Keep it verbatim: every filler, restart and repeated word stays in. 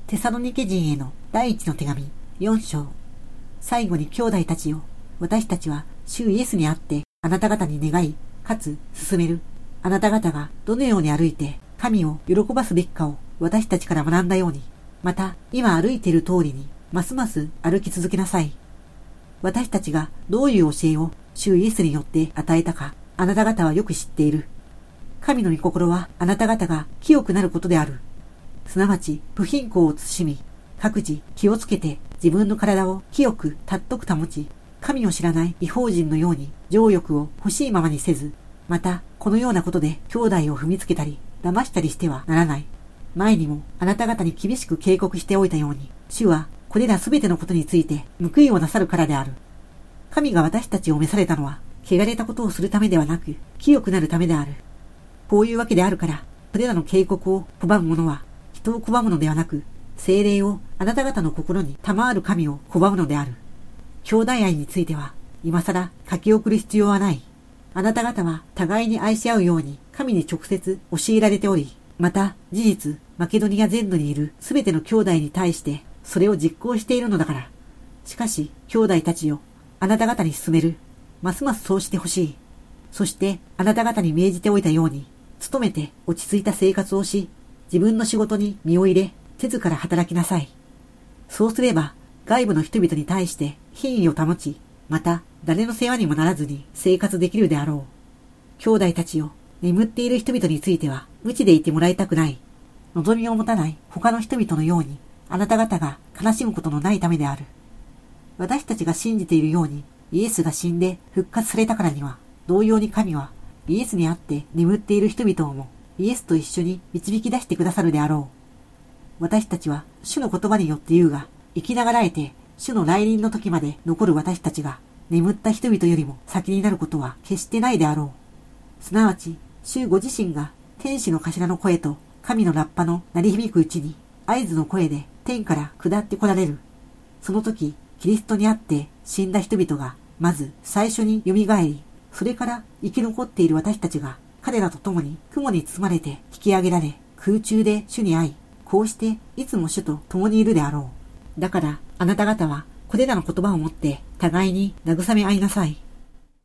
テサロニケ人への第一の手紙よん章。最後に兄弟たちよ、私たちは主イエスにあってあなた方に願い、かつ進める。あなた方がどのように歩いて神を喜ばすべきかを私たちから学んだように、また今歩いている通りにますます歩き続けなさい。私たちがどういう教えを主イエスによって与えたか、あなた方はよく知っている。神の御心はあなた方が清くなることである。すなわち不貧困を慎み、各自気をつけて自分の体を清く尊く保ち、神を知らない異邦人のように情欲を欲しいままにせず、またこのようなことで兄弟を踏みつけたり騙したりしてはならない。前にもあなた方に厳しく警告しておいたように、主はこれらすべてのことについて報いをなさるからである。神が私たちを召されたのは、汚れたことをするためではなく、清くなるためである。こういうわけであるから、これらの警告を拒む者は、人を拒むのではなく、聖霊をあなた方の心に賜る神を拒むのである。兄弟愛については、今更書き送る必要はない。あなた方は互いに愛し合うように神に直接教えられており、また事実、マケドニア全土にいるすべての兄弟に対してそれを実行しているのだから。しかし、兄弟たちよ、あなた方に勧める。ますますそうしてほしい。そして、あなた方に命じておいたように、努めて落ち着いた生活をし、自分の仕事に身を入れ、手ずから働きなさい。そうすれば、外部の人々に対して品位を保ち、また誰の世話にもならずに生活できるであろう。兄弟たちよ、眠っている人々については無知でいてもらいたくない。望みを持たない他の人々のように、あなた方が悲しむことのないためである。私たちが信じているように、イエスが死んで復活されたからには、同様に神はイエスにあって眠っている人々をもイエスと一緒に導き出してくださるであろう。私たちは主の言葉によって言うが、生きながらえて主の来臨の時まで残る私たちが眠った人々よりも先になることは決してないであろう。すなわち、主ご自身が天使の頭の声と神のラッパの鳴り響くうちに合図の声で天から下って来られる。その時、キリストにあって死んだ人々がまず最初に蘇り、それから生き残っている私たちが彼らと共に雲に包まれて引き上げられ、空中で主に会い、こうしていつも主と共にいるであろう。だからあなた方はこれらの言葉をもって互いに慰め合いなさい。